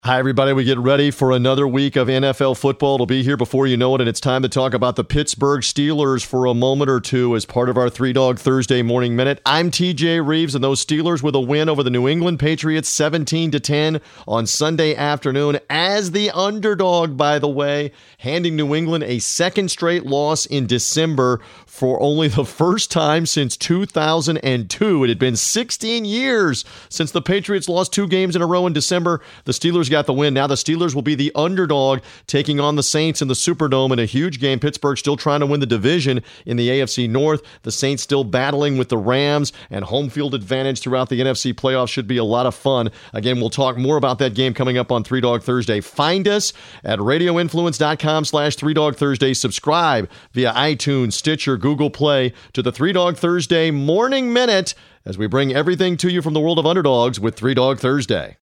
Hi, everybody. We get ready for another week of NFL football. It'll be here before you know it, and it's time to talk about the Pittsburgh Steelers for a moment or two as part of our Three Dog Thursday Morning Minute. I'm TJ Reeves, and those Steelers with a win over the New England Patriots 17-10 on Sunday afternoon as the underdog, by the way, handing New England a second straight loss in December for only the first time since 2002. It had been 16 years since the Patriots lost 2 games in a row in December. The Steelers got the win. Now the Steelers will be the underdog taking on the Saints in the Superdome in a huge game. Pittsburgh still trying to win the division in the AFC North. The Saints still battling with the Rams, and home field advantage throughout the NFC playoffs should be a lot of fun. Again, we'll talk more about that game coming up on Three Dog Thursday. Find us at radioinfluence.com/Three Dog Thursday. Subscribe via iTunes, Stitcher, Google Play to the Three Dog Thursday Morning Minute as we bring everything to you from the world of underdogs with Three Dog Thursday.